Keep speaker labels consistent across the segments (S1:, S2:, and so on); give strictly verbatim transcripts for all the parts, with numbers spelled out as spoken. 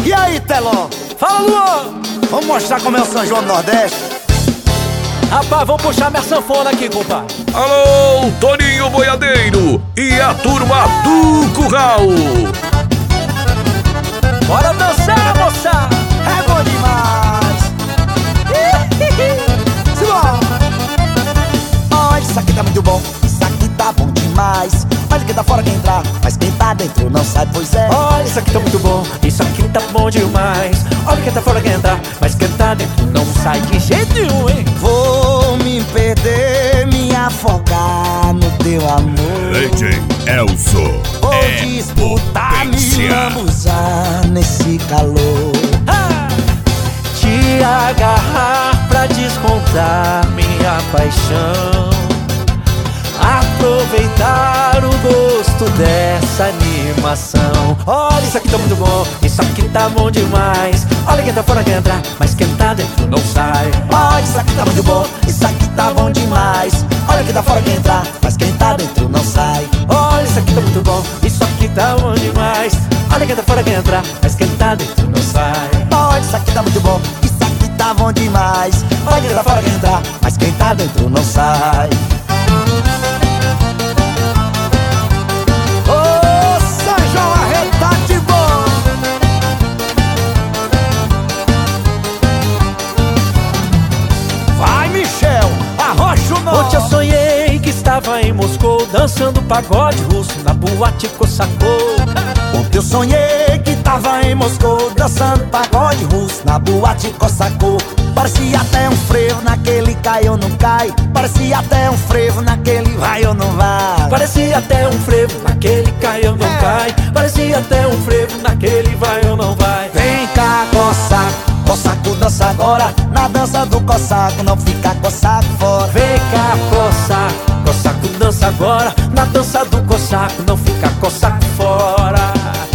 S1: E aí, Teló?
S2: Fala, Luan!
S1: Vamos mostrar como é o São João do Nordeste?
S2: Rapaz, vamos puxar minha sanfona aqui, compadre.
S3: Alô, Toninho Boiadeiro e a turma do Curral.
S2: Bora dançar, moça!
S1: É bom demais! Simbora! Olha, isso aqui tá muito bom, isso aqui tá bom demais. Olha quem tá fora quer entrar, mas quem tá dentro não sai, pois é.
S2: Olha, isso aqui tá muito bom, isso aqui tá bom demais. Olha quem tá fora quer entrar, mas quem tá dentro não sai de jeito nenhum, hein?
S1: Vou me perder, me afogar no teu amor.
S3: D J Elzo
S1: Vou
S3: é
S1: disputar, me
S3: potência.
S1: lambuzar nesse calor.
S2: Ah! Te agarrar pra descontar minha paixão, aproveitar o gosto dessa animação. Olha, isso aqui tá muito bom, isso aqui tá bom demais. Olha quem tá fora quer entrar, mas quem tá dentro não sai.
S1: Olha, isso aqui tá muito bom, isso aqui tá bom demais. Olha quem tá fora quer entrar, mas quem tá dentro não sai.
S2: Olha, isso aqui tá muito bom, isso aqui tá bom demais. Olha quem tá fora quer entrar, mas quem tá dentro não sai.
S1: Olha, isso aqui tá muito bom, isso aqui tá bom demais. Olha quem tá fora quer entrar, mas quem tá dentro não sai. Ô, São João arretado de bom. Vai, Michel, arrocha o nó.
S2: Ontem eu sonhei que estava em Moscou, dançando pagode russo na boate Cossacô.
S1: Ontem eu sonhei que tava em Moscou, dançando pagode russo na boate Cossacô. Parecia até um frevo naquele cai ou não cai. Parecia até um frevo naquele vai ou não vai.
S2: Parecia até um frevo naquele cai ou não
S1: É.
S2: cai. Parecia até um frevo naquele vai ou não vai.
S1: Vem cá, Cossaco, Cossaco dança agora. Na dança do Cossaco, não fica Cossaco fora.
S2: Vem cá, Cossaco, Cossaco dança agora. Na dança do Cossaco, não fica Cossaco fora.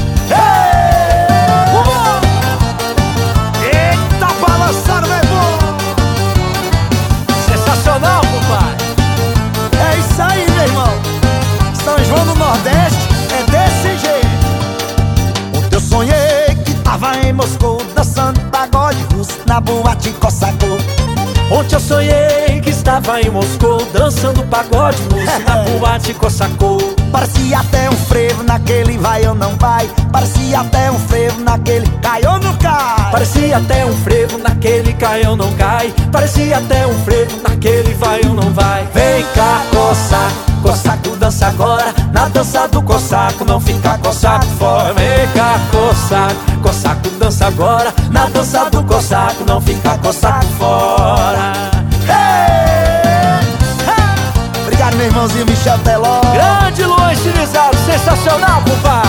S1: Eita, balançando, meu irmão.
S2: Sensacional, compadre.
S1: É isso aí, meu irmão. São João do Nordeste é desse jeito. Ontem eu sonhei que tava em Moscou, dançando pagode russo na boate Cossacô.
S2: Ontem eu sonhei que estava em Moscou, dançando pagode russo na boate Cossacô.
S1: Parecia até um frevo naquele vai ou não vai. Parecia até um frevo naquele cai ou não cai.
S2: Parecia até um frevo naquele cai ou não cai. Parecia até um frevo naquele vai ou não vai. Vem cá, Cossaco, Cossaco dança agora. Na dança do Cossaco, não fica Cossaco fora. Vem cá, Cossaco, Cossaco dança agora. Na dança do Cossaco, não fica Cossaco fora.
S1: Hey! Hey! Obrigado, meu irmãozinho Michel Teló.
S2: Grande Luan estilizado, sensacional, compadre.